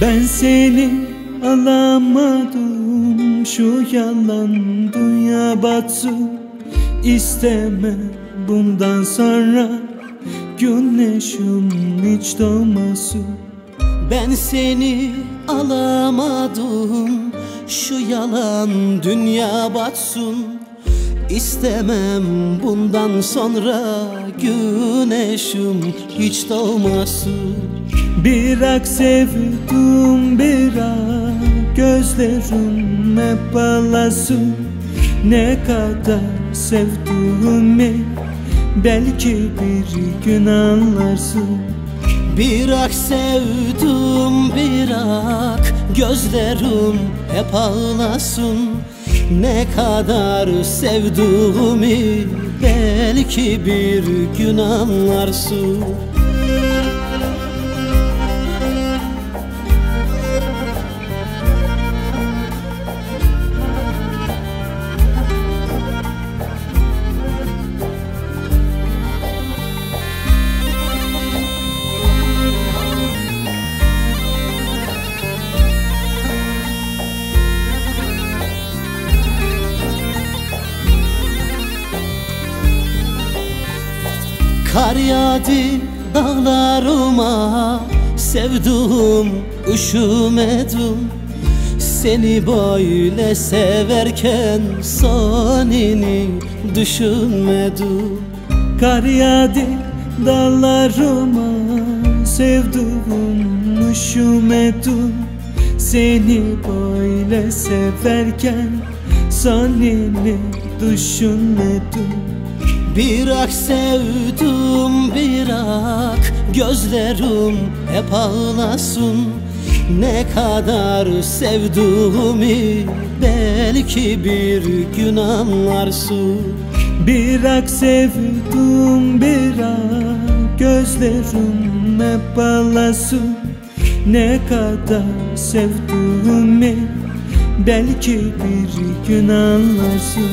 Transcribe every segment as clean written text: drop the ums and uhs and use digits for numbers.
Ben seni alamadım, şu yalan dünya batsın. İsteme bundan sonra güneşim hiç doğmasın. Ben seni alamadım, şu yalan dünya batsın. İstemem bundan sonra güneşim hiç doğmasın. Bırak sevdim bırak, gözlerim hep ağlasın. Ne kadar sevdiğimi belki bir gün anlarsın. Bırak sevdim bırak, gözlerim hep ağlasın. Ne kadar sevdiğimi belki bir gün anlarsın. Kar yağdı dağlarıma, sevduğum üşümedim. Seni böyle severken sonini düşünmedim. Kar yağdı dağlarıma, sevduğum üşümedim. Seni böyle severken sonini düşünmedim. Bırak sevdim bırak, gözlerim hep ağlasın. Ne kadar sevdiğimi belki bir gün anlarsın. Bırak sevdim bırak, gözlerim hep ağlasın. Ne kadar sevdiğimi belki bir gün anlarsın.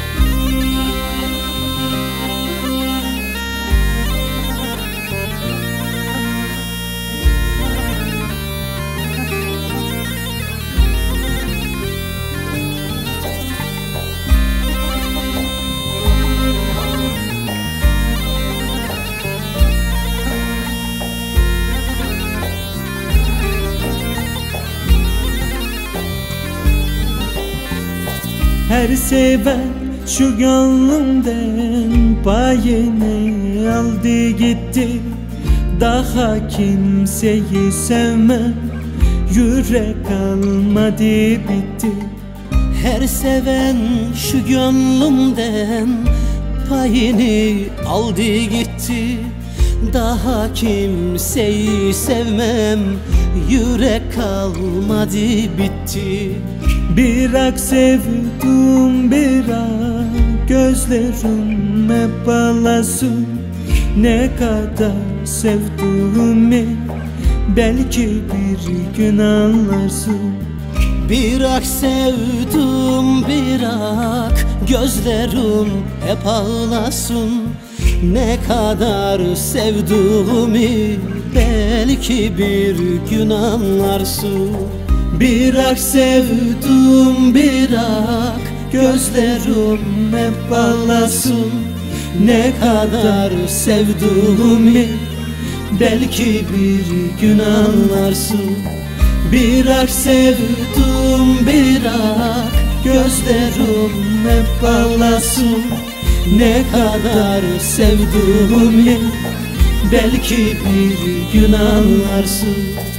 Her seven şu gönlümden payını aldı gitti. Daha kimseyi sevmem, yürek kalmadı bitti. Her seven şu gönlümden payını aldı gitti. Daha kimseyi sevmem, yürek kalmadı bitti. Bırak sevdim bırak, gözlerim hep ağlasın. Ne kadar sevdiğimi belki bir gün anlarsın. Bırak sevdim bırak, gözlerim hep ağlasın. Ne kadar sevdiğimi belki bir gün anlarsın. Bırak sevdim bırak, gözlerim hep ağlasın. Ne kadar sevdiğimi belki bir gün anlarsın. Bırak sevdim bırak, gözlerim hep ağlasın. Ne kadar sevdiğimi belki bir gün anlarsın.